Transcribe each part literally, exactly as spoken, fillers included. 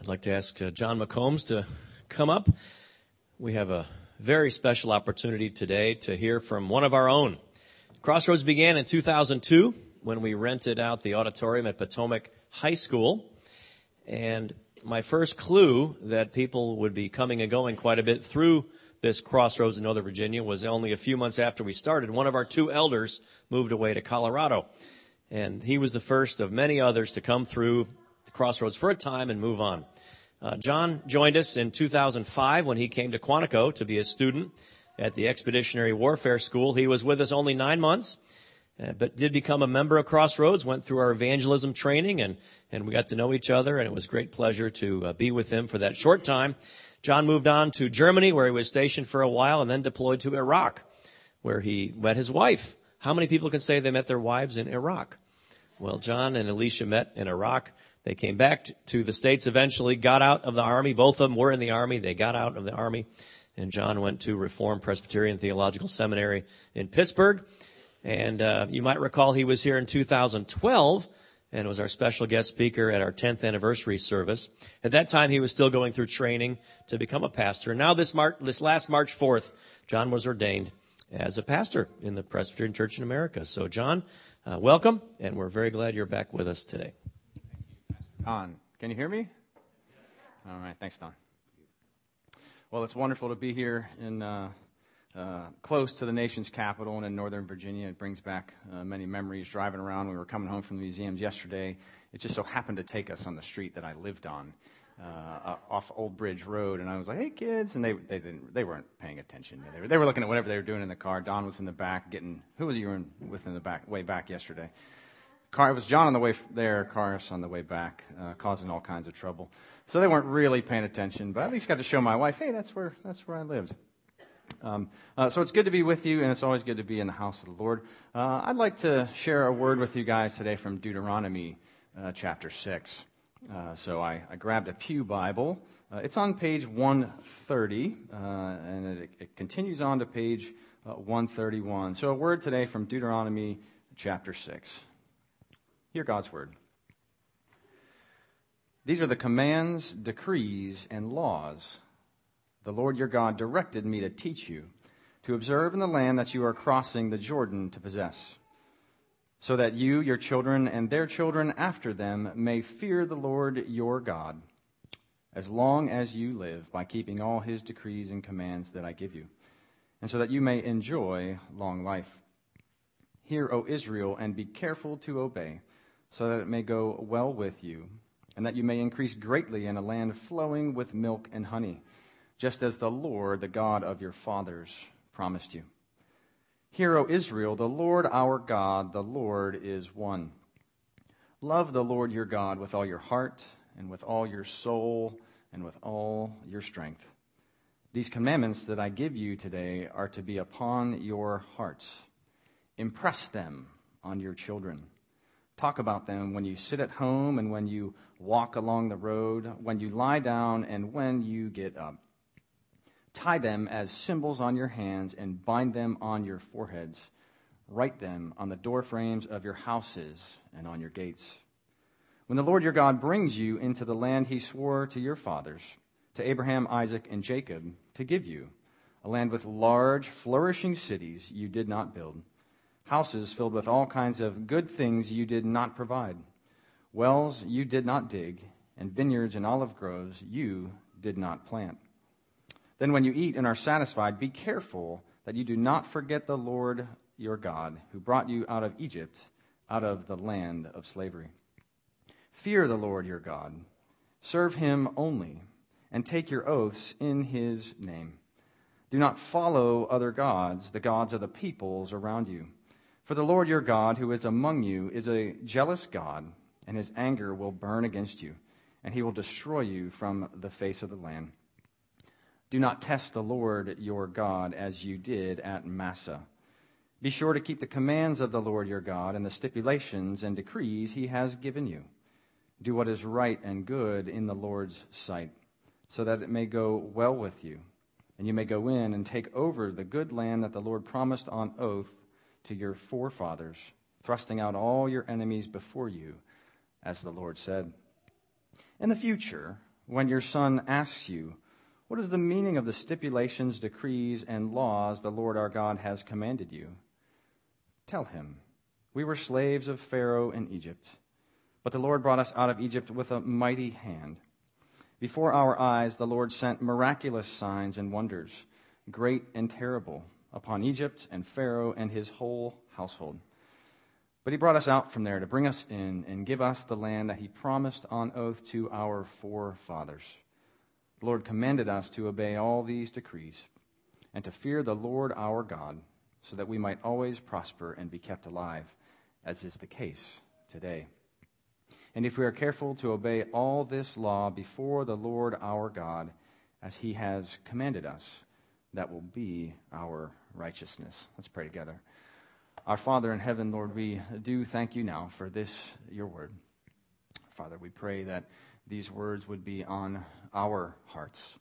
I'd like to ask uh, John McCombs to come up. We have a very special opportunity today to hear from one of our own. Crossroads began in two thousand two when we rented out the auditorium at Potomac High School. And my first clue that people would be coming and going quite a bit through this Crossroads in Northern Virginia was only a few months after we started. One of our two elders moved away to Colorado. And he was the first of many others to come through the Crossroads for a time and move on. Uh, John joined us in two thousand five when he came to Quantico to be a student at the Expeditionary Warfare School. He was with us only nine months, uh, but did become a member of Crossroads, went through our evangelism training, and, and we got to know each other, and it was a great pleasure to uh, be with him for that short time. John moved on to Germany, where he was stationed for a while, and then deployed to Iraq, where he met his wife. How many people can say they met their wives in Iraq? Well, John and Alicia met in Iraq. They came back to the States eventually, got out of the Army. Both of them were in the Army. They got out of the Army. And John went to Reformed Presbyterian Theological Seminary in Pittsburgh. And uh, you might recall he was here in two thousand twelve and was our special guest speaker at our tenth anniversary service. At that time, he was still going through training to become a pastor. Now this, Mar- this last March fourth, John was ordained as a pastor in the Presbyterian Church in America. So, John, uh, welcome, and we're very glad you're back with us today. Don, can you hear me? All right, thanks, Don. Well, it's wonderful to be here in uh, uh, close to the nation's capital and in Northern Virginia. It brings back uh, many memories driving around. We were coming home from the museums yesterday. It just so happened to take us on the street that I lived on, uh, off Old Bridge Road, and I was like, "Hey, kids!" And they they didn't they weren't paying attention. They were they were looking at whatever they were doing in the car. Don was in the back getting who was you in, with in the back way back yesterday. Car, it was John on the way there, Cars on the way back, uh, causing all kinds of trouble. So they weren't really paying attention, but I at least got to show my wife, hey, that's where that's where I lived. Um, uh, so it's good to be with you, and it's always good to be in the house of the Lord. Uh, I'd like to share a word with you guys today from Deuteronomy uh, chapter six. Uh, so I, I grabbed a Pew Bible. Uh, it's on page one thirty, uh, and it, it continues on to page uh, one thirty-one. So a word today from Deuteronomy chapter six. Hear God's word. These are the commands, decrees, and laws the Lord your God directed me to teach you, to observe in the land that you are crossing the Jordan to possess, so that you, your children, and their children after them may fear the Lord your God, as long as you live, by keeping all his decrees and commands that I give you, and so that you may enjoy long life. Hear, O Israel, and be careful to obey, so that it may go well with you, and that you may increase greatly in a land flowing with milk and honey, just as the Lord, the God of your fathers, promised you. Hear, O Israel, the Lord our God, the Lord is one. Love the Lord your God with all your heart, and with all your soul, and with all your strength. These commandments that I give you today are to be upon your hearts. Impress them on your children. Talk about them when you sit at home and when you walk along the road, when you lie down and when you get up. Tie them as symbols on your hands and bind them on your foreheads. Write them on the doorframes of your houses and on your gates. When the Lord your God brings you into the land he swore to your fathers, to Abraham, Isaac, and Jacob, to give you, a land with large, flourishing cities you did not build, houses filled with all kinds of good things you did not provide, wells you did not dig, and vineyards and olive groves you did not plant. Then when you eat and are satisfied, be careful that you do not forget the Lord your God, who brought you out of Egypt, out of the land of slavery. Fear the Lord your God, serve him only, and take your oaths in his name. Do not follow other gods, the gods of the peoples around you. For the Lord your God, who is among you, is a jealous God, and his anger will burn against you, and he will destroy you from the face of the land. Do not test the Lord your God as you did at Massah. Be sure to keep the commands of the Lord your God and the stipulations and decrees he has given you. Do what is right and good in the Lord's sight, so that it may go well with you, and you may go in and take over the good land that the Lord promised on oath to your forefathers, thrusting out all your enemies before you, as the Lord said. In the future, when your son asks you, 'What is the meaning of the stipulations, decrees, and laws the Lord our God has commanded you?' Tell him, 'We were slaves of Pharaoh in Egypt, but the Lord brought us out of Egypt with a mighty hand. Before our eyes the Lord sent miraculous signs and wonders, great and terrible, upon Egypt and Pharaoh and his whole household. But he brought us out from there to bring us in and give us the land that he promised on oath to our forefathers. The Lord commanded us to obey all these decrees and to fear the Lord our God, so that we might always prosper and be kept alive, as is the case today. And if we are careful to obey all this law before the Lord our God, as he has commanded us, that will be our righteousness." Let's pray together. Our Father in heaven, Lord, we do thank you now for this, your word. Father, we pray that these words would be on our hearts.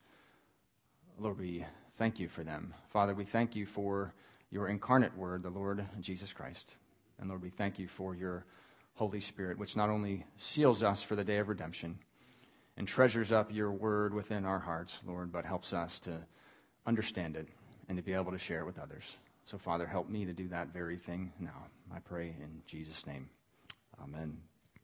Lord, we thank you for them. Father, we thank you for your incarnate word, the Lord Jesus Christ. And Lord, we thank you for your Holy Spirit, which not only seals us for the day of redemption and treasures up your word within our hearts, Lord, but helps us to understand it and to be able to share it with others. So, Father, help me to do that very thing now. I pray in Jesus' name. Amen.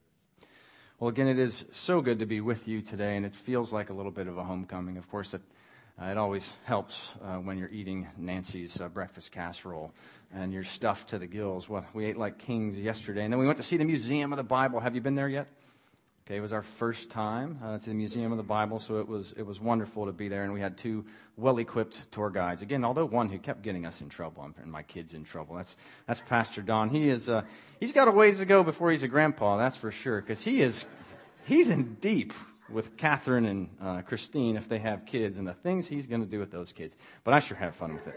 Well, again, it is so good to be with you today, and it feels like a little bit of a homecoming. Of course, it, uh, it always helps uh, when you're eating Nancy's uh, breakfast casserole and you're stuffed to the gills. Well, we ate like kings yesterday, and then we went to see the Museum of the Bible. Have you been there yet? Okay, it was our first time uh, to the Museum of the Bible, so it was it was wonderful to be there, and we had two well-equipped tour guides. Again, although one who kept getting us in trouble, and my kids in trouble. That's that's Pastor Don. He is uh, he's got a ways to go before he's a grandpa, that's for sure, because he is he's in deep with Catherine and uh, Christine if they have kids, and the things he's going to do with those kids. But I sure have fun with it.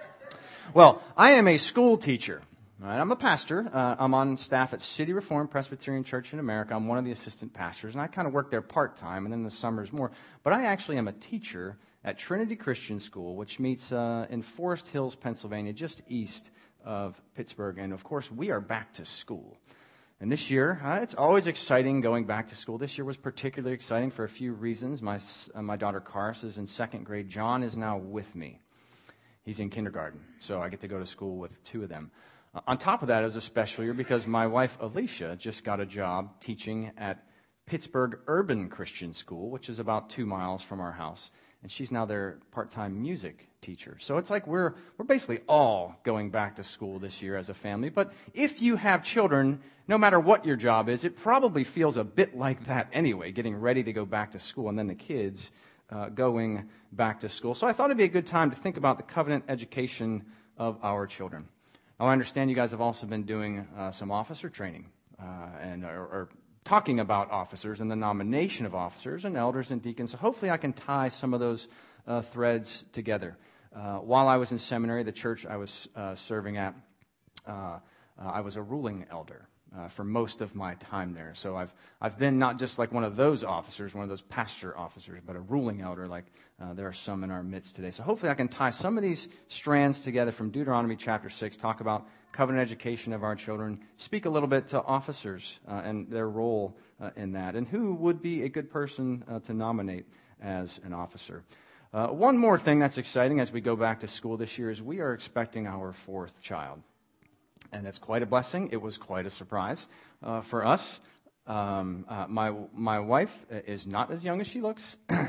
Well, I am a school teacher. All right, I'm a pastor. Uh, I'm on staff at City Reformed Presbyterian Church in America. I'm one of the assistant pastors, and I kind of work there part-time, and then in the summers more. But I actually am a teacher at Trinity Christian School, which meets uh, in Forest Hills, Pennsylvania, just east of Pittsburgh. And, of course, we are back to school. And this year, uh, it's always exciting going back to school. This year was particularly exciting for a few reasons. My, uh, my daughter, Karis, is in second grade. John is now with me. He's in kindergarten, so I get to go to school with two of them. Uh, on top of that, it was a special year because my wife, Alicia, just got a job teaching at Pittsburgh Urban Christian School, which is about two miles from our house. And she's now their part-time music teacher. So it's like we're we're basically all going back to school this year as a family. But if you have children, no matter what your job is, it probably feels a bit like that anyway, getting ready to go back to school, and then the kids uh, going back to school. So I thought it'd be a good time to think about the covenant education of our children. Now, I understand you guys have also been doing uh, some officer training uh, and or, or talking about officers and the nomination of officers and elders and deacons. So hopefully I can tie some of those uh, threads together. Uh, while I was in seminary, the church I was uh, serving at, uh, uh, I was a ruling elder uh, for most of my time there. So I've I've been not just like one of those officers, one of those pastor officers, but a ruling elder like uh, there are some in our midst today. So hopefully I can tie some of these strands together from Deuteronomy chapter six, talk about covenant education of our children, speak a little bit to officers uh, and their role uh, in that, and who would be a good person uh, to nominate as an officer. Uh, one more thing that's exciting as we go back to school this year is we are expecting our fourth child. And it's quite a blessing. It was quite a surprise uh, for us. Um, uh, my my wife is not as young as she looks. uh,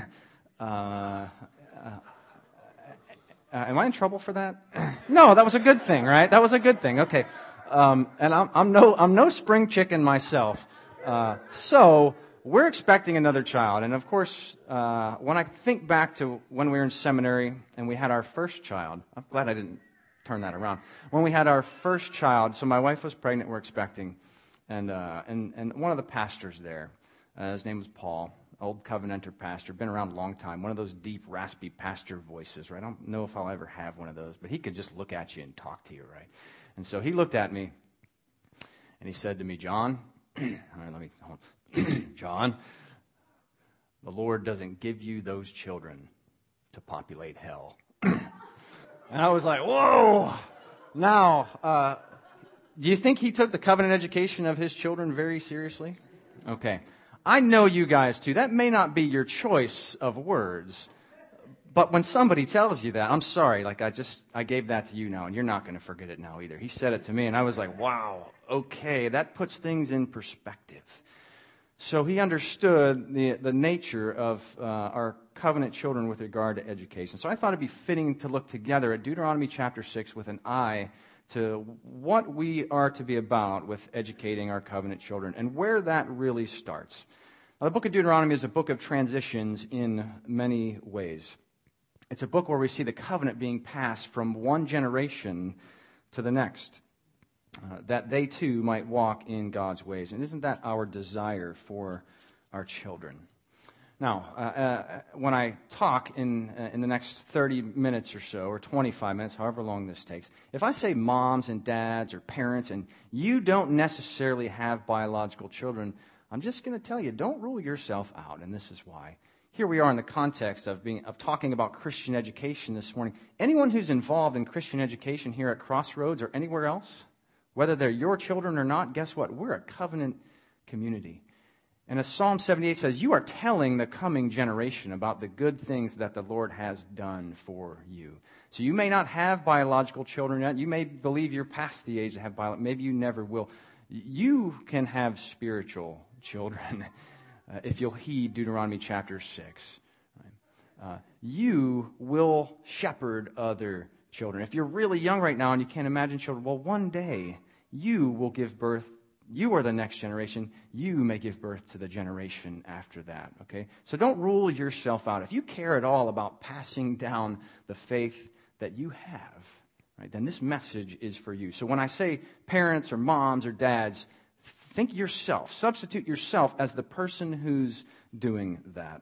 uh, Uh, am I in trouble for that? No, that was a good thing, right? That was a good thing. Okay, um, and I'm, I'm no I'm no spring chicken myself. Uh, so we're expecting another child, and of course, uh, when I think back to when we were in seminary and we had our first child, I'm glad I didn't turn that around. When we had our first child, so my wife was pregnant, we're expecting, and uh, and and one of the pastors there, uh, his name was Paul. Old Covenanter pastor, been around a long time, one of those deep, raspy pastor voices, right? I don't know if I'll ever have one of those, but he could just look at you and talk to you, right? And so he looked at me, and he said to me, John, all right, let me, hold on. John, the Lord doesn't give you those children to populate hell. And I was like, whoa! Now, uh, do you think he took the covenant education of his children very seriously? Okay. I know you guys too. That may not be your choice of words, but when somebody tells you that, I'm sorry, like I just, I gave that to you now, and you're not going to forget it now either. He said it to me, and I was like, wow, okay, that puts things in perspective. So he understood the, the nature of uh, our covenant children with regard to education. So I thought it'd be fitting to look together at Deuteronomy chapter six with an eye to what we are to be about with educating our covenant children and where that really starts. Now, the book of Deuteronomy is a book of transitions in many ways. It's a book where we see the covenant being passed from one generation to the next, uh, that they too might walk in God's ways. And isn't that our desire for our children? Now, uh, uh, when I talk in uh, in the next thirty minutes or so, or twenty-five minutes, however long this takes, if I say moms and dads or parents, and you don't necessarily have biological children, I'm just going to tell you, don't rule yourself out, and this is why. Here we are in the context of being of talking about Christian education this morning. Anyone who's involved in Christian education here at Crossroads or anywhere else, whether they're your children or not, guess what? We're a covenant community. And as Psalm seventy-eight says, you are telling the coming generation about the good things that the Lord has done for you. So you may not have biological children yet. You may believe you're past the age to have biological. Maybe you never will. You can have spiritual children uh, if you'll heed Deuteronomy chapter six. Right? Uh, you will shepherd other children. If you're really young right now and you can't imagine children, well, one day you will give birth. You are the next generation. You may give birth to the generation after that, okay? So don't rule yourself out. If you care at all about passing down the faith that you have, right, then this message is for you. So when I say parents or moms or dads, think yourself. Substitute yourself as the person who's doing that.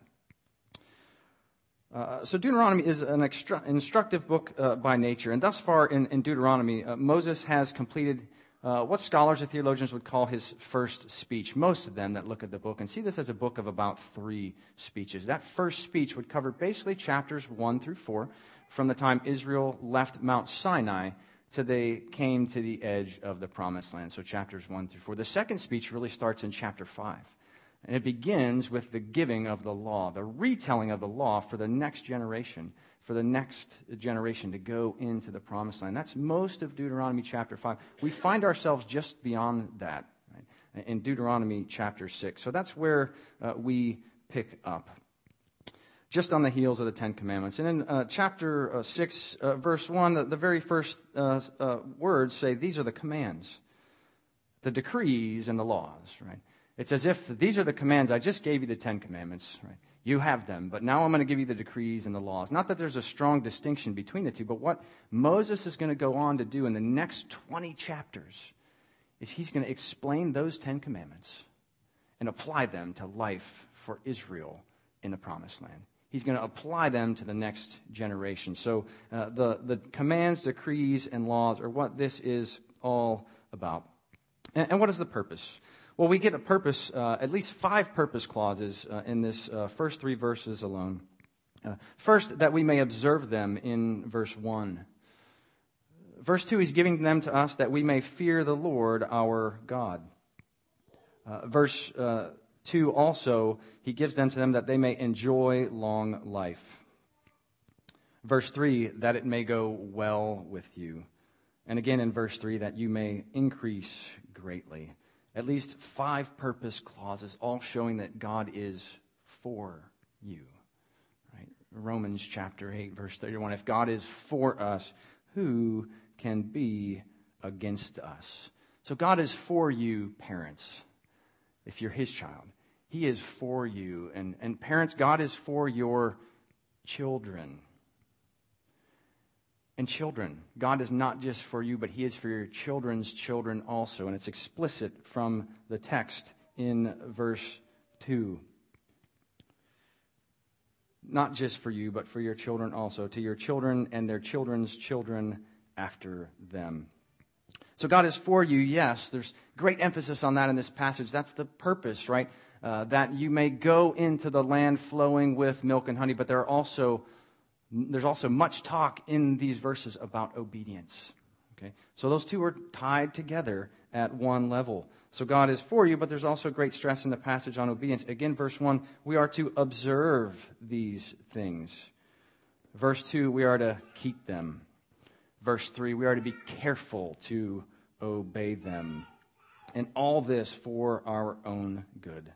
Uh, so Deuteronomy is an extra- instructive book uh, by nature. And thus far in, in Deuteronomy, uh, Moses has completed Uh, what scholars or theologians would call his first speech. Most of them that look at the book and see this as a book of about three speeches. That first speech would cover basically chapters one through four, from the time Israel left Mount Sinai till they came to the edge of the promised land. So chapters one through four. The second speech really starts in chapter five. And it begins with the giving of the law, the retelling of the law for the next generation, for the next generation to go into the promised land. That's most of Deuteronomy chapter five. We find ourselves just beyond that, right, in Deuteronomy chapter six. So that's where uh, we pick up, just on the heels of the Ten Commandments. And in uh, chapter uh, six, uh, verse one, the, the very first uh, uh, words say, these are the commands, the decrees and the laws, right? It's as if these are the commands. I just gave you the Ten Commandments, right? You have them, but now I'm going to give you the decrees and the laws. Not that there's a strong distinction between the two, but what Moses is going to go on to do in the next twenty chapters is he's going to explain those Ten Commandments and apply them to life for Israel in the Promised Land. He's going to apply them to the next generation. So uh, the, the commands, decrees, and laws are what this is all about. And, and what is the purpose? Well, we get a purpose, uh, at least five purpose clauses uh, in this uh, first three verses alone. Uh, first, that we may observe them in verse one. Verse two, he's giving them to us that we may fear the Lord our God. Uh, verse uh, two also, he gives them to them that they may enjoy long life. Verse three, that it may go well with you. And again in verse three, that you may increase greatly. At least five purpose clauses, all showing that God is for you. Right? Romans chapter eight, verse thirty-one. If God is for us, who can be against us? So God is for you, parents, if you're his child. He is for you. And, and parents, God is for your children. And children, God is not just for you, but he is for your children's children also. And it's explicit from the text in verse two. Not just for you, but for your children also. To your children and their children's children after them. So God is for you, yes. There's great emphasis on that in this passage. That's the purpose, right? Uh, that you may go into the land flowing with milk and honey. But there are also... There's also much talk in these verses about obedience. Okay, so those two are tied together at one level. So God is for you, but there's also great stress in the passage on obedience. Again, verse one, we are to observe these things. Verse two, we are to keep them. Verse three, we are to be careful to obey them. And all this for our own good.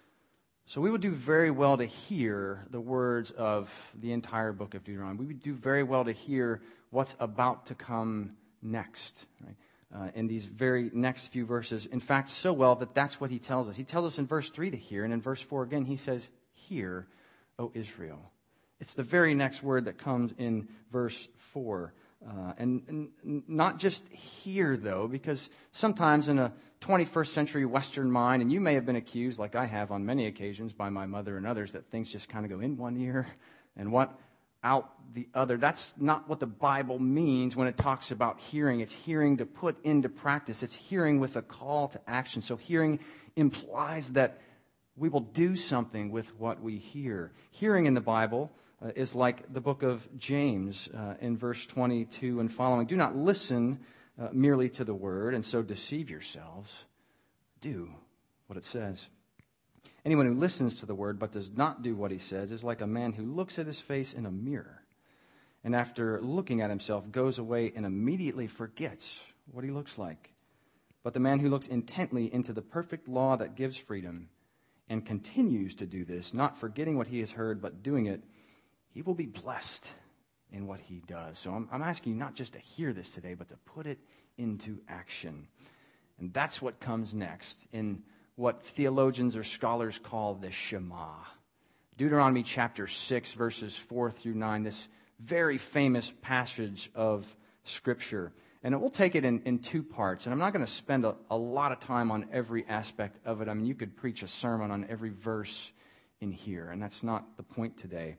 So we would do very well to hear the words of the entire book of Deuteronomy. We would do very well to hear what's about to come next, right? Uh, in these very next few verses. In fact, so well that that's what he tells us. He tells us in verse three to hear, and in verse four again, he says, "Hear, O Israel." It's the very next word that comes in verse four. Uh, and, and not just hear, though, because sometimes in a twenty-first century Western mind, and you may have been accused, like I have on many occasions by my mother and others, that things just kind of go in one ear and what out the other. That's not what the Bible means when it talks about hearing. It's hearing to put into practice. It's hearing with a call to action. So hearing implies that we will do something with what we hear. Hearing in the Bible uh, is like the book of James uh, in verse twenty-two and following. Do not listen uh, merely to the word and so deceive yourselves. Do what it says. Anyone who listens to the word but does not do what he says is like a man who looks at his face in a mirror and after looking at himself goes away and immediately forgets what he looks like. But the man who looks intently into the perfect law that gives freedom and continues to do this, not forgetting what he has heard but doing it, he will be blessed in what he does. So I'm, I'm asking you not just to hear this today, but to put it into action. And that's what comes next in what theologians or scholars call the Shema. Deuteronomy chapter six, verses four through nine, this very famous passage of Scripture. And we'll take it in, in two parts. And I'm not going to spend a, a lot of time on every aspect of it. I mean, you could preach a sermon on every verse in here, and that's not the point today.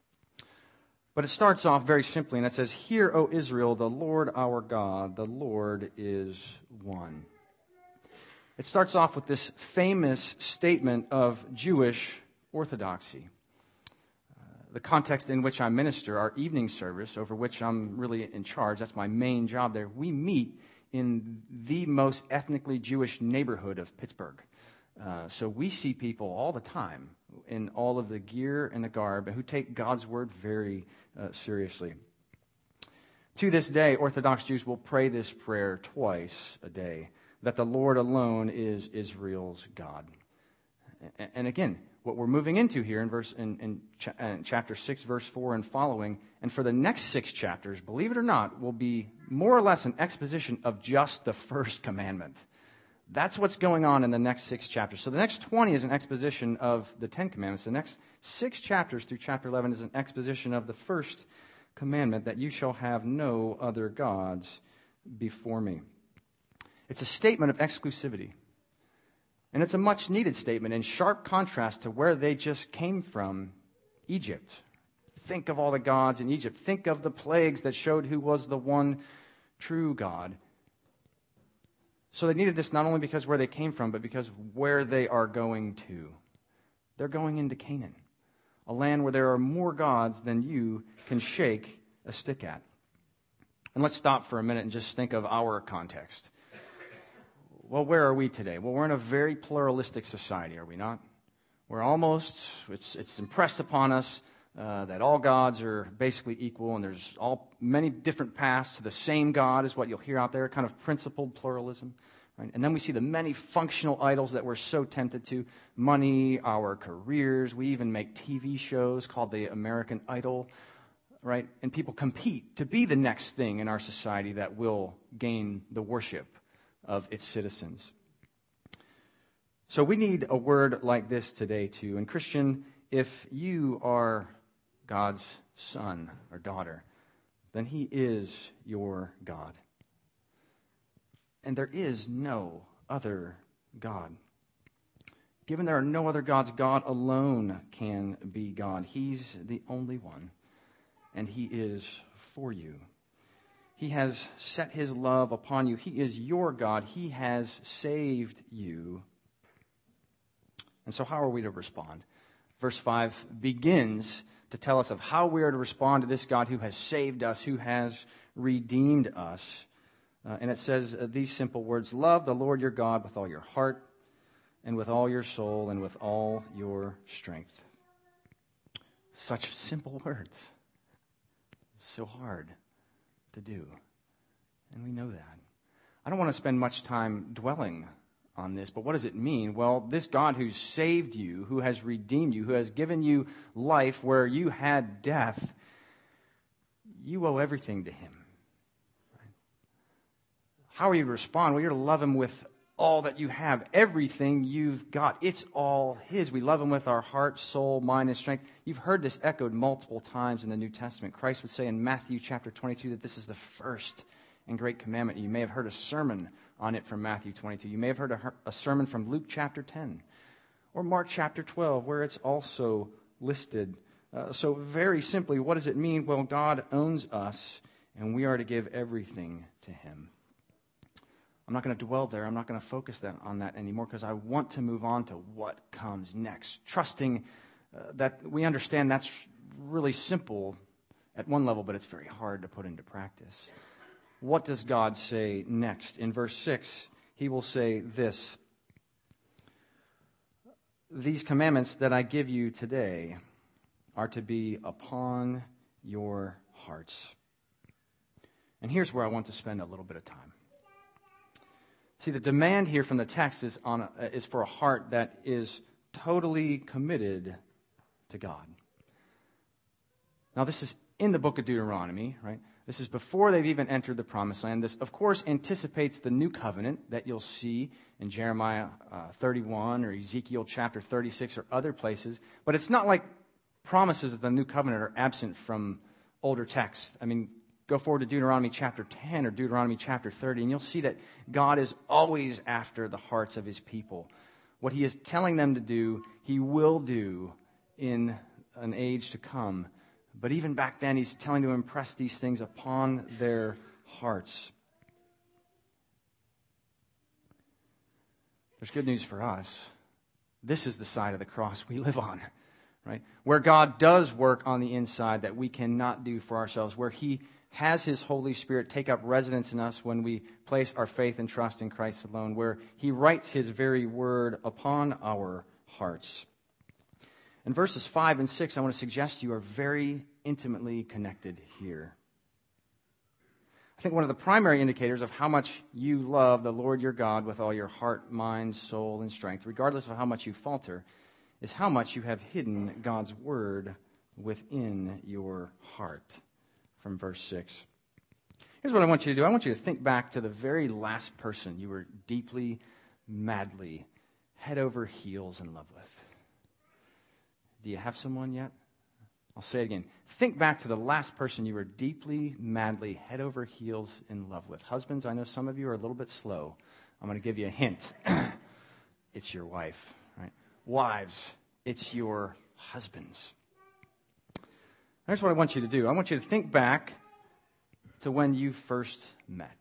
But it starts off very simply, and it says, "Hear, O Israel, the Lord our God, the Lord is one." It starts off with this famous statement of Jewish orthodoxy. Uh, the context in which I minister, our evening service, over which I'm really in charge, that's my main job there, we meet in the most ethnically Jewish neighborhood of Pittsburgh. Uh, so we see people all the time in all of the gear and the garb who take God's word very uh, seriously. To this day, Orthodox Jews will pray this prayer twice a day, that the Lord alone is Israel's God. And again, what we're moving into here in verse in, in, ch- in chapter six, verse four and following, and for the next six chapters, believe it or not, will be more or less an exposition of just the first commandment. That's what's going on in the next six chapters. So the next twenty is an exposition of the Ten Commandments. The next six chapters through chapter eleven is an exposition of the first commandment, that you shall have no other gods before me. It's a statement of exclusivity. And it's a much needed statement in sharp contrast to where they just came from, Egypt. Think of all the gods in Egypt. Think of the plagues that showed who was the one true God. So they needed this not only because where they came from, but because where they are going to. They're going into Canaan, a land where there are more gods than you can shake a stick at. And let's stop for a minute and just think of our context. Well, where are we today? Well, we're in a very pluralistic society, are we not? We're almost, it's it's impressed upon us uh, that all gods are basically equal, and there's all many different paths to the same God is what you'll hear out there, kind of principled pluralism. Right? And then we see the many functional idols that we're so tempted to, money, our careers. We even make T V shows called the American Idol, right? And people compete to be the next thing in our society that will gain the worship of its citizens. So we need a word like this today too. And Christian, if you are God's son or daughter, then he is your God. And there is no other God. Given there are no other gods, God alone can be God. He's the only one, and he is for you. He has set his love upon you. He is your God. He has saved you. And so how are we to respond? Verse five begins to tell us of how we are to respond to this God who has saved us, who has redeemed us. Uh, and it says uh, these simple words: love the Lord your God with all your heart and with all your soul and with all your strength. Such simple words. So hard to do. And we know that. I don't want to spend much time dwelling on this, but what does it mean? Well, this God who saved you, who has redeemed you, who has given you life where you had death, you owe everything to him. How are you to respond? Well, you're to love him with all that you have, everything you've got. It's all his. We love him with our heart, soul, mind, and strength. You've heard this echoed multiple times in the New Testament. Christ would say in Matthew chapter twenty-two that this is the first and great commandment. You may have heard a sermon on it from Matthew twenty-two. You may have heard a, a sermon from Luke chapter ten or Mark chapter twelve, where it's also listed. Uh, so very simply, what does it mean? Well, God owns us, and we are to give everything to him. I'm not going to dwell there. I'm not going to focus that, on that anymore because I want to move on to what comes next, trusting uh, that we understand that's really simple at one level, but it's very hard to put into practice. What does God say next? In verse six, he will say this: these commandments that I give you today are to be upon your hearts. And here's where I want to spend a little bit of time. See, the demand here from the text is, on a, is for a heart that is totally committed to God. Now, this is in the book of Deuteronomy, right? This is before they've even entered the promised land. This, of course, anticipates the new covenant that you'll see in Jeremiah uh, thirty-one or Ezekiel chapter thirty-six or other places. But it's not like promises of the new covenant are absent from older texts. I mean, go forward to Deuteronomy chapter ten or Deuteronomy chapter thirty, and you'll see that God is always after the hearts of his people. What he is telling them to do, he will do in an age to come. But even back then, he's telling to impress these things upon their hearts. There's good news for us. This is the side of the cross we live on, right? Where God does work on the inside that we cannot do for ourselves, where he has his Holy Spirit take up residence in us when we place our faith and trust in Christ alone, where he writes his very word upon our hearts. In verses five and six, I want to suggest you are very intimately connected here. I think one of the primary indicators of how much you love the Lord your God with all your heart, mind, soul, and strength, regardless of how much you falter, is how much you have hidden God's word within your heart. From verse six. Here's what I want you to do. I want you to think back to the very last person you were deeply, madly, head over heels in love with. Do you have someone yet? I'll say it again. Think back to the last person you were deeply, madly, head over heels in love with. Husbands, I know some of you are a little bit slow. I'm going to give you a hint. It's your wife, right? Wives, it's your husbands. Here's what I want you to do. I want you to think back to when you first met.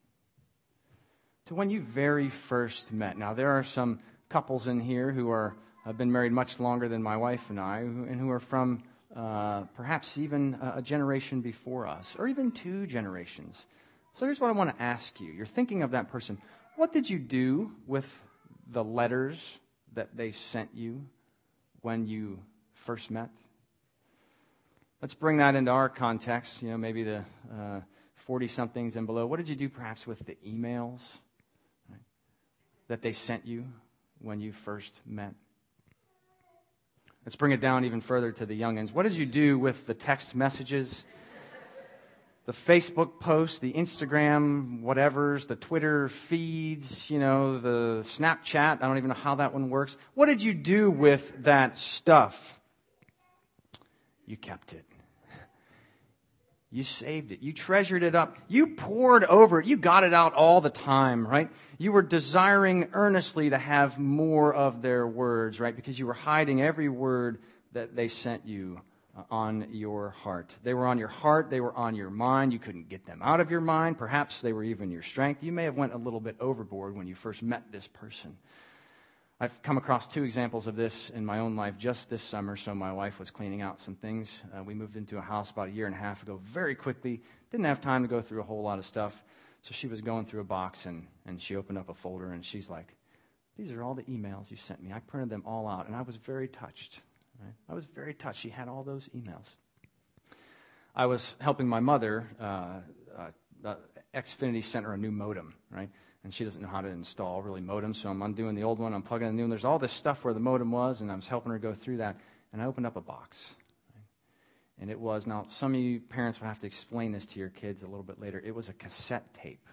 To when you very first met. Now, there are some couples in here who are have been married much longer than my wife and I, and who are from uh, perhaps even a generation before us, or even two generations. So here's what I want to ask you. You're thinking of that person. What did you do with the letters that they sent you when you first met? Let's bring that into our context, you know, maybe the uh, forty-somethings and below. What did you do perhaps with the emails, right, that they sent you when you first met? Let's bring it down even further to the youngins. What did you do with the text messages, the Facebook posts, the Instagram whatevers, the Twitter feeds, you know, the Snapchat? I don't even know how that one works. What did you do with that stuff? You kept it. You saved it. You treasured it up. You poured over it. You got it out all the time, right? You were desiring earnestly to have more of their words, right? Because you were hiding every word that they sent you on your heart. They were on your heart. They were on your mind. You couldn't get them out of your mind. Perhaps they were even your strength. You may have went a little bit overboard when you first met this person. I've come across two examples of this in my own life just this summer. So my wife was cleaning out some things. Uh, we moved into a house about a year and a half ago very quickly. Didn't have time to go through a whole lot of stuff. So she was going through a box, and, and she opened up a folder, and she's like, these are all the emails you sent me. I printed them all out, and I was very touched. Right? I was very touched. She had all those emails. I was helping my mother. Uh, uh, uh, Xfinity sent her a new modem, right? And she doesn't know how to install really modems, so I'm undoing the old one, I'm plugging in the new one. There's all this stuff where the modem was, and I was helping her go through that, and I opened up a box. Right? And it was, now some of you parents will have to explain this to your kids a little bit later, it was a cassette tape.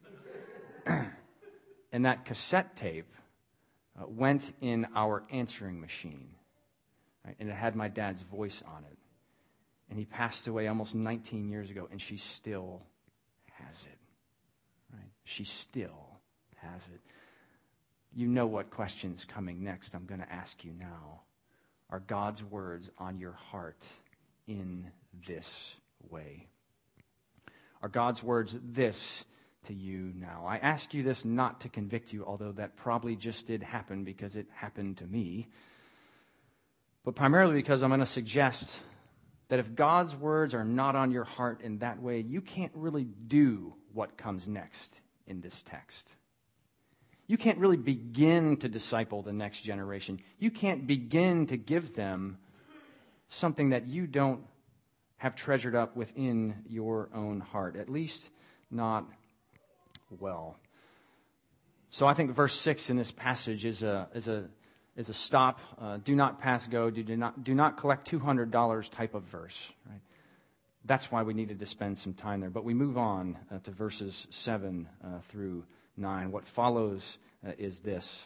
And that cassette tape uh, went in our answering machine, right? And it had my dad's voice on it. And he passed away almost nineteen years ago, and she still has it. Right? She still has it. You know what question's coming next. I'm going to ask you now. Are God's words on your heart in this way? Are God's words this to you now? I ask you this not to convict you, although that probably just did happen because it happened to me, but primarily because I'm going to suggest that if God's words are not on your heart in that way, you can't really do what comes next in this text. You can't really begin to disciple the next generation. You can't begin to give them something that you don't have treasured up within your own heart, at least not well. So I think verse six in this passage is a is a is a stop. Uh, do not pass go. Do, do not do not collect two hundred dollars type of verse. Right? That's why we needed to spend some time there. But we move on uh, to verses seven uh, through nine. What follows uh, is this.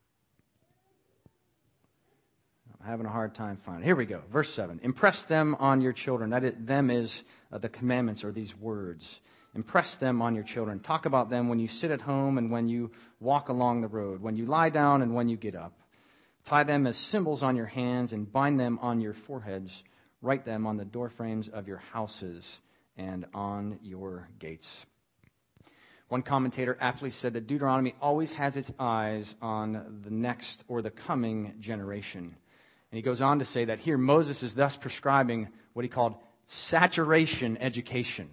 I'm having a hard time finding it. Here we go. Verse seven. Impress them on your children. That is, them is uh, the commandments or these words. Impress them on your children. Talk about them when you sit at home and when you walk along the road, when you lie down and when you get up. Tie them as symbols on your hands and bind them on your foreheads. Write them on the doorframes of your houses and on your gates. One commentator aptly said that Deuteronomy always has its eyes on the next or the coming generation. And he goes on to say that here Moses is thus prescribing what he called saturation education.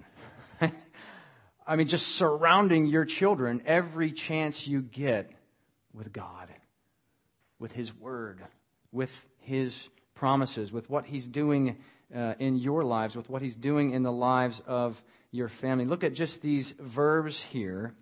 I mean, just surrounding your children every chance you get with God, with His Word, with His promises, with what He's doing uh, in your lives, with what He's doing in the lives of your family. Look at just these verbs here.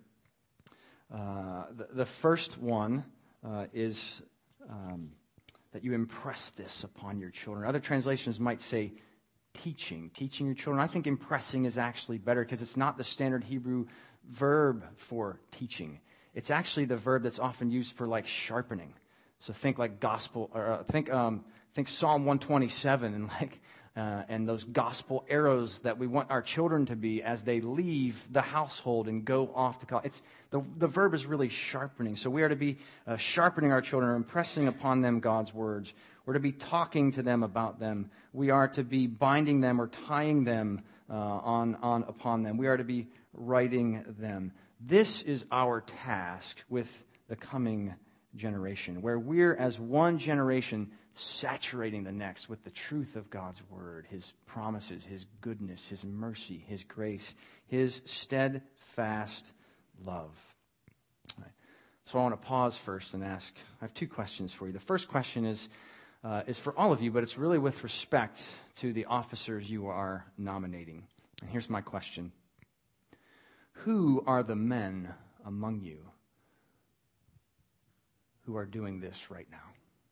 Uh, the, the first one uh, is um, that you impress this upon your children. Other translations might say teaching, teaching your children. I think impressing is actually better because it's not the standard Hebrew verb for teaching. It's actually the verb that's often used for like sharpening. So think like gospel, or uh, think um, think Psalm one twenty-seven and like uh, and those gospel arrows that we want our children to be as they leave the household and go off to college. It's the the verb is really sharpening. So we are to be uh, sharpening our children, or impressing upon them God's words. We're to be talking to them about them. We are to be binding them or tying them uh, on on upon them. We are to be writing them. This is our task with the coming generation, where we're as one generation saturating the next with the truth of God's word, His promises, His goodness, His mercy, His grace, His steadfast love. All right. So I want to pause first and ask, I have two questions for you. The first question is, uh, is for all of you, but it's really with respect to the officers you are nominating. And here's my question. Who are the men among you who are doing this right now?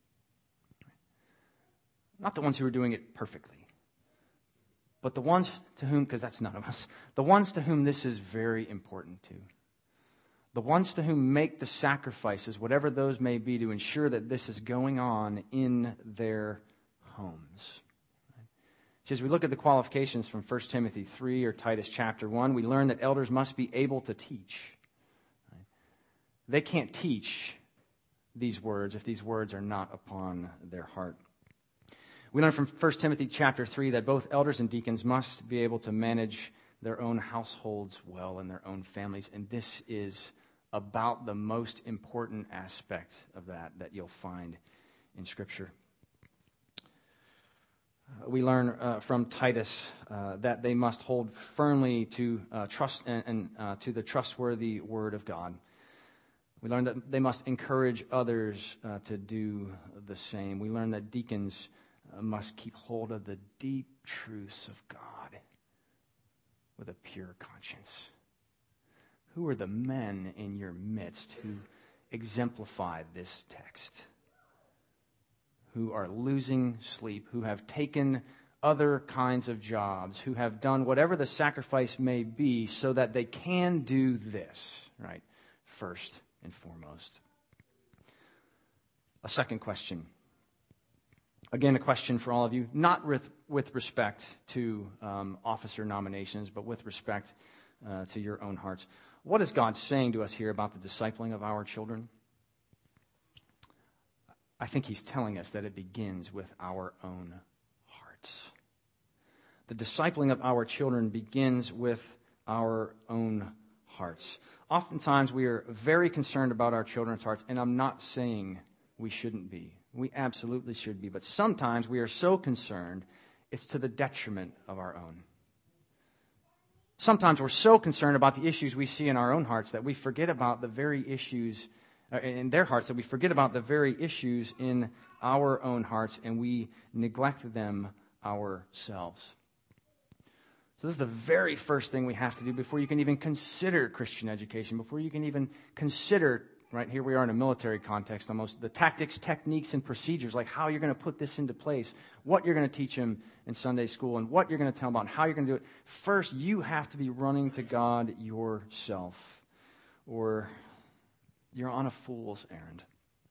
Not the ones who are doing it perfectly, but the ones to whom, because that's none of us, the ones to whom this is very important to. The ones to whom make the sacrifices, whatever those may be, to ensure that this is going on in their homes. See, as we look at the qualifications from First Timothy three or Titus chapter one, we learn that elders must be able to teach. They can't teach these words if these words are not upon their heart. We learn from First Timothy chapter three that both elders and deacons must be able to manage their own households well and their own families, and this is about the most important aspect of that that you'll find in Scripture. We learn uh, from Titus uh, that they must hold firmly to uh, trust and, and uh, to the trustworthy Word of God. We learn that they must encourage others uh, to do the same. We learn that deacons uh, must keep hold of the deep truths of God with a pure conscience. Who are the men in your midst who exemplify this text? Who are losing sleep, who have taken other kinds of jobs, who have done whatever the sacrifice may be so that they can do this, right? First and foremost. A second question. Again, a question for all of you, not with, with respect to um, officer nominations, but with respect uh, to your own hearts. What is God saying to us here about the discipling of our children? I think he's telling us that it begins with our own hearts. The discipling of our children begins with our own hearts. Oftentimes we are very concerned about our children's hearts, and I'm not saying we shouldn't be. We absolutely should be. But sometimes we are so concerned, it's to the detriment of our own. Sometimes we're so concerned about the issues we see in our own hearts that we forget about the very issues in their hearts, that we forget about the very issues in our own hearts, and we neglect them ourselves. So this is the very first thing we have to do before you can even consider Christian education, before you can even consider, right, here we are in a military context almost, the tactics, techniques, and procedures, like how you're going to put this into place, what you're going to teach them in Sunday school, and what you're going to tell them about, and how you're going to do it. First, you have to be running to God yourself, or you're on a fool's errand.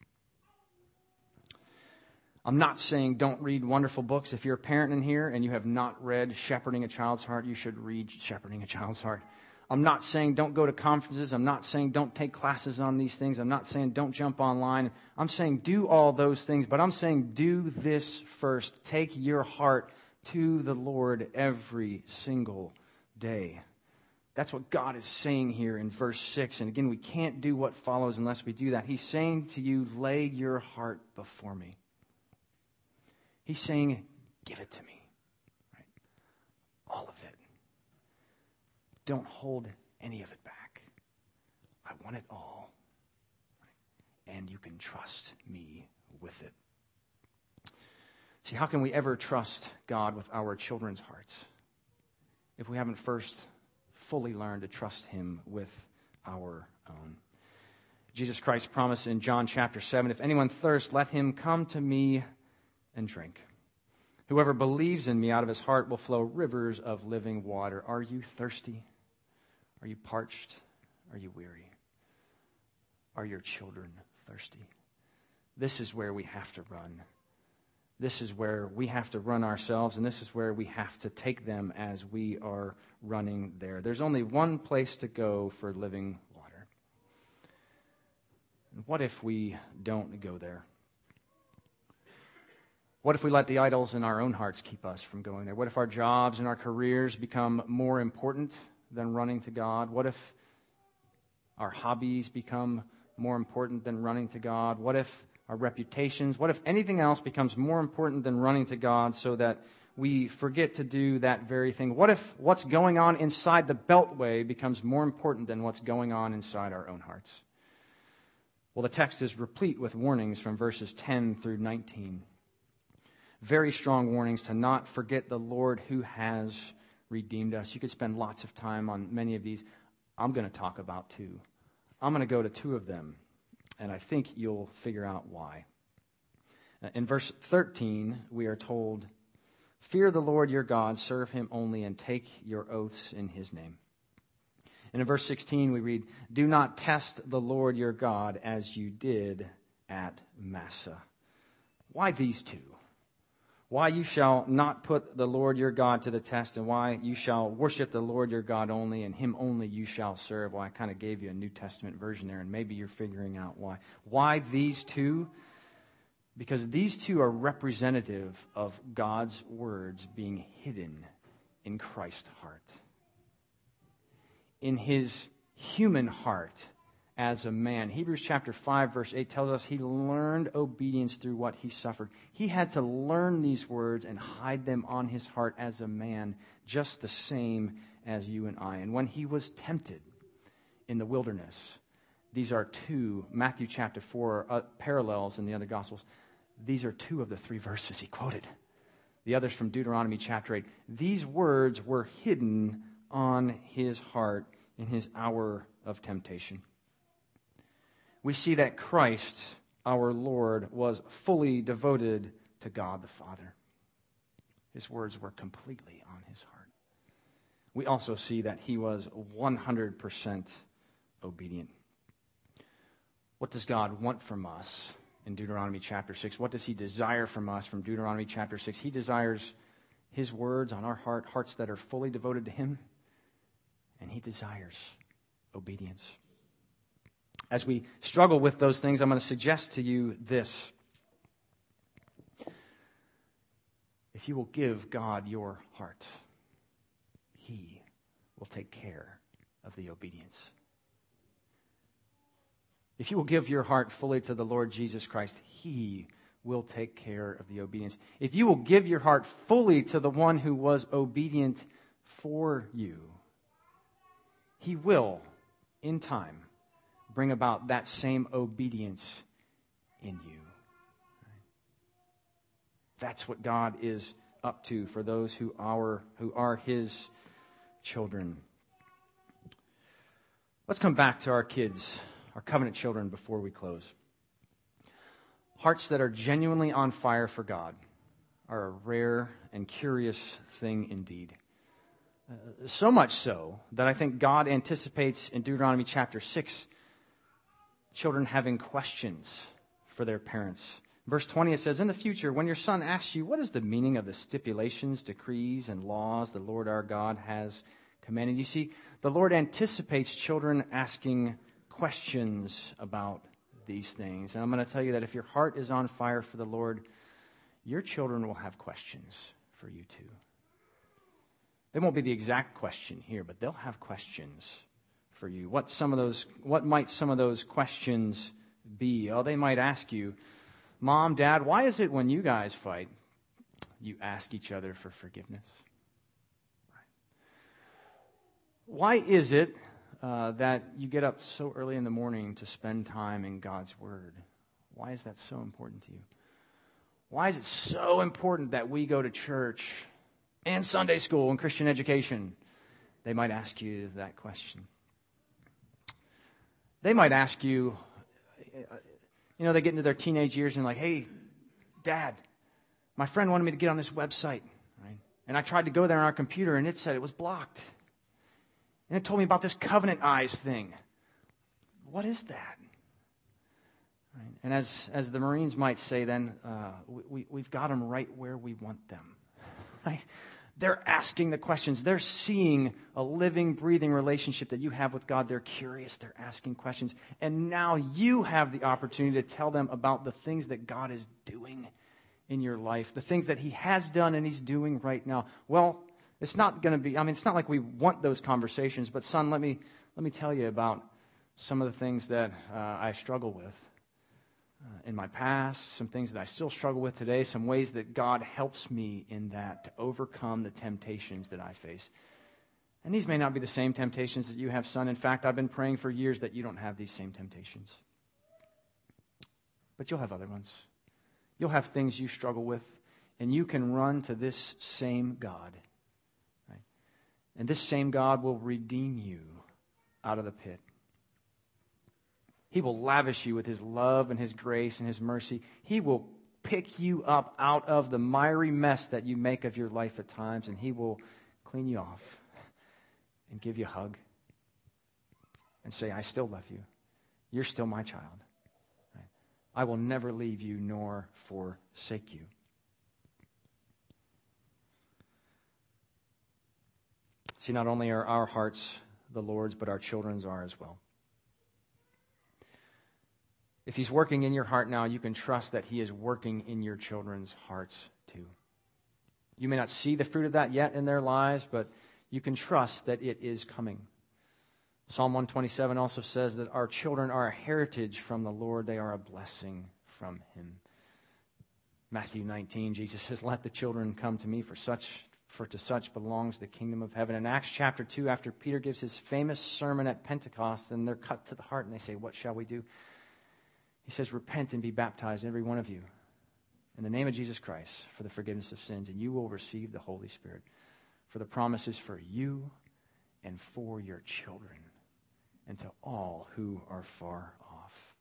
I'm not saying don't read wonderful books. If you're a parent in here and you have not read Shepherding a Child's Heart, you should read Shepherding a Child's Heart. I'm not saying don't go to conferences. I'm not saying don't take classes on these things. I'm not saying don't jump online. I'm saying do all those things, but I'm saying do this first. Take your heart to the Lord every single day. That's what God is saying here in verse six. And again, we can't do what follows unless we do that. He's saying to you, lay your heart before me. He's saying, give it to me. Right? All of it. Don't hold any of it back. I want it all. Right? And you can trust me with it. See, how can we ever trust God with our children's hearts if we haven't first fully learned to trust him with our own? Jesus Christ promised in John chapter seven, if anyone thirsts, let him come to me and drink. Whoever believes in me, out of his heart will flow rivers of living water. Are you thirsty? Are you parched? Are you weary? Are your children thirsty? This is where we have to run. This is where we have to run ourselves, and this is where we have to take them as we are running there. There's only one place to go for living water. What if we don't go there? What if we let the idols in our own hearts keep us from going there? What if our jobs and our careers become more important than running to God? What if our hobbies become more important than running to God? What if our reputations, what if anything else becomes more important than running to God so that we forget to do that very thing? What if what's going on inside the Beltway becomes more important than what's going on inside our own hearts? Well, the text is replete with warnings from verses ten through nineteen. Very strong warnings to not forget the Lord who has redeemed us. You could spend lots of time on many of these. I'm going to talk about two. I'm going to go to two of them, and I think you'll figure out why. In verse thirteen, we are told, fear the Lord your God, serve him only, and take your oaths in his name. And in verse sixteen, we read, do not test the Lord your God as you did at Massah. Why these two? Why you shall not put the Lord your God to the test, and why you shall worship the Lord your God only, and him only you shall serve. Well, I kind of gave you a New Testament version there, and maybe you're figuring out why. Why these two? Because these two are representative of God's words being hidden in Christ's heart. In his human heart, as a man. Hebrews chapter five, verse eight tells us he learned obedience through what he suffered. He had to learn these words and hide them on his heart as a man, just the same as you and I. And when he was tempted in the wilderness, these are two, Matthew chapter four, uh, parallels in the other Gospels. These are two of the three verses he quoted. The others from Deuteronomy chapter eight. These words were hidden on his heart in his hour of temptation. We see that Christ, our Lord, was fully devoted to God the Father. His words were completely on his heart. We also see that he was one hundred percent obedient. What does God want from us in Deuteronomy chapter six? What does he desire from us from Deuteronomy chapter six? He desires his words on our heart, hearts that are fully devoted to him, and he desires obedience. As we struggle with those things, I'm going to suggest to you this. If you will give God your heart, he will take care of the obedience. If you will give your heart fully to the Lord Jesus Christ, he will take care of the obedience. If you will give your heart fully to the one who was obedient for you, he will, in time, bring about that same obedience in you. That's what God is up to for those who are, who are his children. Let's come back to our kids, our covenant children, before we close. Hearts that are genuinely on fire for God are a rare and curious thing indeed. Uh, so much so that I think God anticipates in Deuteronomy chapter six children having questions for their parents. Verse twenty, it says, "In the future, when your son asks you, what is the meaning of the stipulations, decrees, and laws the Lord our God has commanded?" You see, the Lord anticipates children asking questions about these things. And I'm going to tell you that if your heart is on fire for the Lord, your children will have questions for you too. They won't be the exact question here, but they'll have questions for you. What some of those, what might some of those questions be? Oh, they might ask you, "Mom, Dad, why is it when you guys fight, you ask each other for forgiveness? Why is it uh, that you get up so early in the morning to spend time in God's Word? Why is that so important to you? Why is it so important that we go to church and Sunday school and Christian education?" They might ask you that question. They might ask you, you know, they get into their teenage years and like, "Hey, Dad, my friend wanted me to get on this website, right? And I tried to go there on our computer and it said it was blocked. And it told me about this covenant eyes thing. What is that?" Right? And as, as the Marines might say then, uh, we, we've got them right where we want them. Right? They're asking the questions. They're seeing a living, breathing relationship that you have with God. They're curious. They're asking questions. And now you have the opportunity to tell them about the things that God is doing in your life, the things that he has done and he's doing right now. Well, it's not going to be, I mean, it's not like we want those conversations, but son, let me, let me tell you about some of the things that uh, I struggle with uh, in my past, some things that I still struggle with today, some ways that God helps me in that to overcome the temptations that I face. And these may not be the same temptations that you have, son. In fact, I've been praying for years that you don't have these same temptations. But you'll have other ones. You'll have things you struggle with, and you can run to this same God. Right? And this same God will redeem you out of the pit. He will lavish you with his love and his grace and his mercy. He will pick you up out of the miry mess that you make of your life at times, and he will clean you off and give you a hug and say, "I still love you. You're still my child. Right? I will never leave you nor forsake you." See, not only are our hearts the Lord's, but our children's are as well. If he's working in your heart now, you can trust that he is working in your children's hearts too. You may not see the fruit of that yet in their lives, but you can trust that it is coming. Psalm one twenty-seven also says that our children are a heritage from the Lord. They are a blessing from him. Matthew nineteen, Jesus says, let the children come to me, for such, for to such belongs the kingdom of heaven. In Acts chapter two, after Peter gives his famous sermon at Pentecost, and they're cut to the heart, and they say, what shall we do? He says, repent and be baptized, every one of you, in the name of Jesus Christ, for the forgiveness of sins, and you will receive the Holy Spirit. For the promise is for you and for your children, and to all who are far off.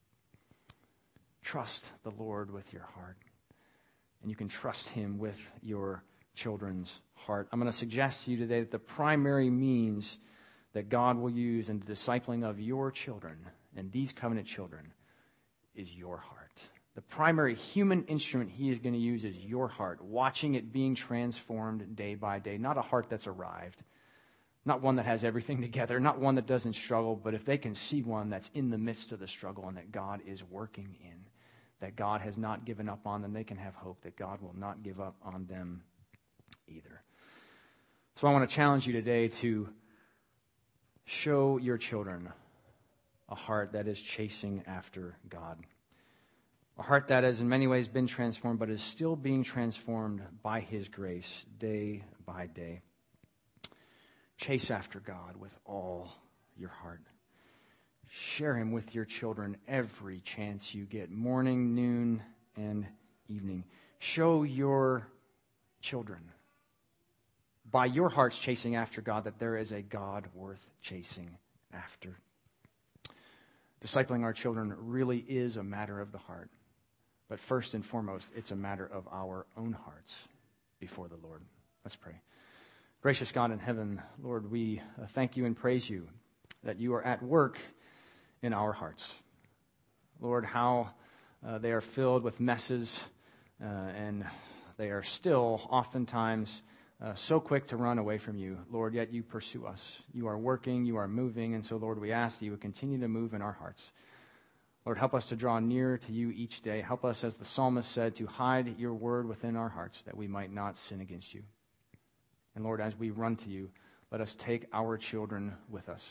Trust the Lord with your heart, and you can trust him with your children's heart. I'm going to suggest to you today that the primary means that God will use in the discipling of your children, and these covenant children, is your heart. The primary human instrument he is going to use is your heart, watching it being transformed day by day. Not a heart that's arrived, not one that has everything together, not one that doesn't struggle, but if they can see one that's in the midst of the struggle and that God is working in, that God has not given up on them, they can have hope that God will not give up on them either. So I want to challenge you today to show your children a heart that is chasing after God. A heart that has in many ways been transformed, but is still being transformed by his grace day by day. Chase after God with all your heart. Share him with your children every chance you get, morning, noon, and evening. Show your children, by your hearts chasing after God, that there is a God worth chasing after. Discipling our children really is a matter of the heart. But first and foremost, it's a matter of our own hearts before the Lord. Let's pray. Gracious God in heaven, Lord, we thank you and praise you that you are at work in our hearts. Lord, how uh, they are filled with messes, uh, and they are still oftentimes uh, so quick to run away from you. Lord, yet you pursue us. You are working, you are moving, and so, Lord, we ask that you would continue to move in our hearts. Lord, help us to draw near to you each day. Help us, as the psalmist said, to hide your word within our hearts that we might not sin against you. And Lord, as we run to you, let us take our children with us.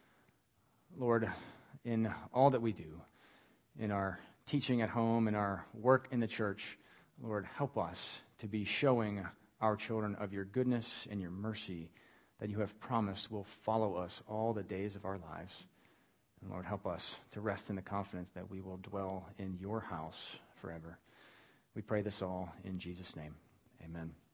Lord, in all that we do, in our teaching at home, in our work in the church, Lord, help us to be showing our children of your goodness and your mercy that you have promised will follow us all the days of our lives. And Lord, help us to rest in the confidence that we will dwell in your house forever. We pray this all in Jesus' name. Amen.